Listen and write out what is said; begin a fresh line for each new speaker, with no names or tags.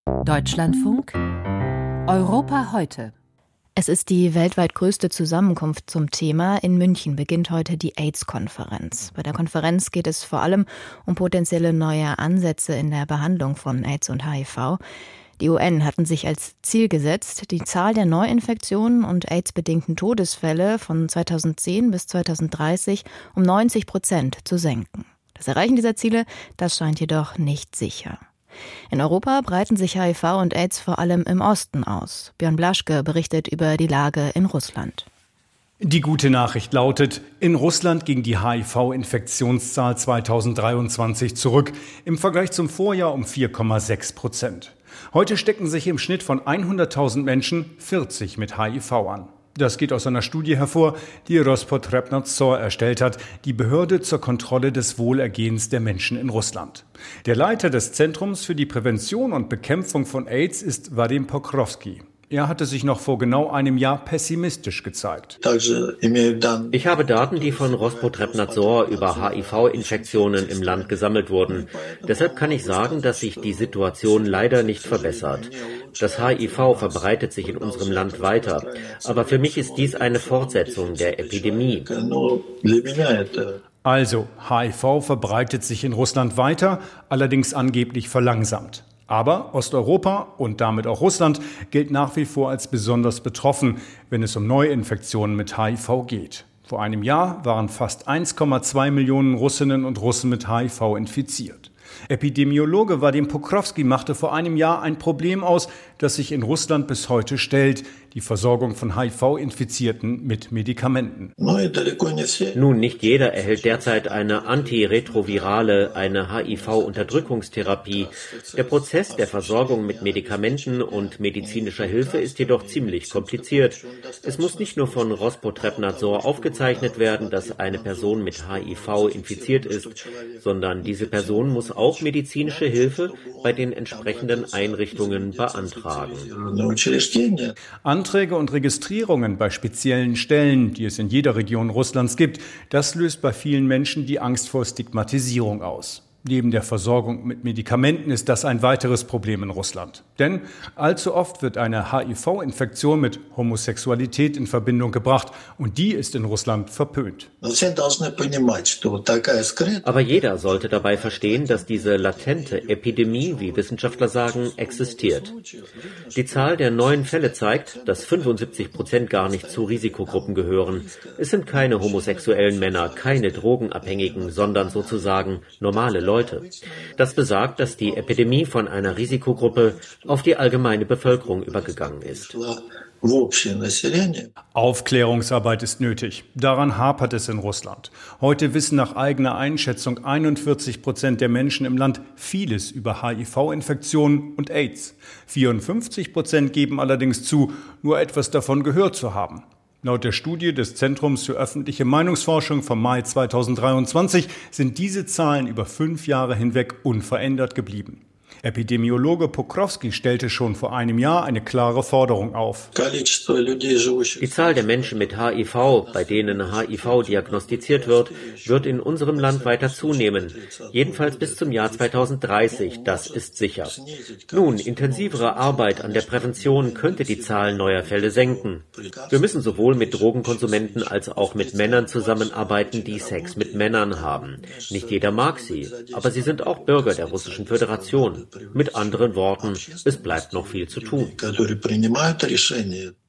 Deutschlandfunk Europa heute.
Es ist die weltweit größte Zusammenkunft zum Thema. In München beginnt heute die AIDS-Konferenz. Bei der Konferenz geht es vor allem um potenzielle neue Ansätze in der Behandlung von AIDS und HIV. Die UN hatten sich als Ziel gesetzt, die Zahl der Neuinfektionen und AIDS-bedingten Todesfälle von 2010 bis 2030 um 90% zu senken. Das Erreichen dieser Ziele, das scheint jedoch nicht sicher. In Europa breiten sich HIV und AIDS vor allem im Osten aus. Björn Blaschke berichtet über die Lage in Russland.
Die gute Nachricht lautet, in Russland ging die HIV-Infektionszahl 2023 zurück, im Vergleich zum Vorjahr um 4,6%. Heute stecken sich im Schnitt von 100.000 Menschen 40 mit HIV an. Das geht aus einer Studie hervor, die Rospotrebnadzor erstellt hat, die Behörde zur Kontrolle des Wohlergehens der Menschen in Russland. Der Leiter des Zentrums für die Prävention und Bekämpfung von AIDS ist Vadim Pokrovsky. Er hatte sich noch vor genau einem Jahr pessimistisch gezeigt.
Ich habe Daten, die von Rospotrebnadzor über HIV-Infektionen im Land gesammelt wurden. Deshalb kann ich sagen, dass sich die Situation leider nicht verbessert. Das HIV verbreitet sich in unserem Land weiter. Aber für mich ist dies eine Fortsetzung der Epidemie.
Also, HIV verbreitet sich in Russland weiter, allerdings angeblich verlangsamt. Aber Osteuropa und damit auch Russland gilt nach wie vor als besonders betroffen, wenn es um Neuinfektionen mit HIV geht. Vor einem Jahr waren fast 1,2 Millionen Russinnen und Russen mit HIV infiziert. Epidemiologe Vadim Pokrovsky machte vor einem Jahr ein Problem aus, das sich in Russland bis heute stellt: die Versorgung von HIV-Infizierten mit Medikamenten.
Nun, nicht jeder erhält derzeit eine antiretrovirale, eine HIV-Unterdrückungstherapie. Der Prozess der Versorgung mit Medikamenten und medizinischer Hilfe ist jedoch ziemlich kompliziert. Es muss nicht nur von Rospotrebnadzor aufgezeichnet werden, dass eine Person mit HIV infiziert ist, sondern diese Person muss auch medizinische Hilfe bei den entsprechenden Einrichtungen beantragen.
Anträge und Registrierungen bei speziellen Stellen, die es in jeder Region Russlands gibt, das löst bei vielen Menschen die Angst vor Stigmatisierung aus. Neben der Versorgung mit Medikamenten ist das ein weiteres Problem in Russland. Denn allzu oft wird eine HIV-Infektion mit Homosexualität in Verbindung gebracht und die ist in Russland verpönt.
Aber jeder sollte dabei verstehen, dass diese latente Epidemie, wie Wissenschaftler sagen, existiert. Die Zahl der neuen Fälle zeigt, dass 75% gar nicht zu Risikogruppen gehören. Es sind keine homosexuellen Männer, keine Drogenabhängigen, sondern sozusagen normale Leute. Das besagt, dass die Epidemie von einer Risikogruppe auf die allgemeine Bevölkerung übergegangen ist.
Aufklärungsarbeit ist nötig. Daran hapert es in Russland. Heute wissen nach eigener Einschätzung 41% der Menschen im Land vieles über HIV-Infektionen und AIDS. 54% geben allerdings zu, nur etwas davon gehört zu haben. Laut der Studie des Zentrums für öffentliche Meinungsforschung vom Mai 2023 sind diese Zahlen über 5 Jahre hinweg unverändert geblieben. Epidemiologe Pokrovsky stellte schon vor einem Jahr eine klare Forderung auf.
Die Zahl der Menschen mit HIV, bei denen HIV diagnostiziert wird in unserem Land weiter zunehmen. Jedenfalls bis zum Jahr 2030, das ist sicher. Nun, intensivere Arbeit an der Prävention könnte die Zahl neuer Fälle senken. Wir müssen sowohl mit Drogenkonsumenten als auch mit Männern zusammenarbeiten, die Sex mit Männern haben. Nicht jeder mag sie, aber sie sind auch Bürger der Russischen Föderation. Mit anderen Worten, es bleibt noch viel zu tun.